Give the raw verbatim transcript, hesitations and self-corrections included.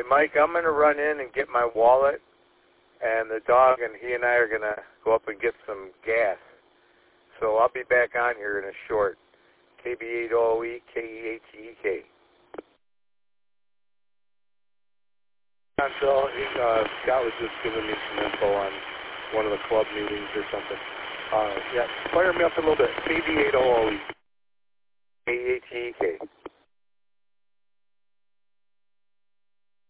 Mike, I'm going to run in and get my wallet, and the dog and he and I are going to go up and get some gas. So I'll be back on here in a short. K B eight O E K E H E K. Phil, uh, Scott was just giving me some info on one of the club meetings or something. Uh, yeah, fire me up a little bit. K B eight O E K E H E K.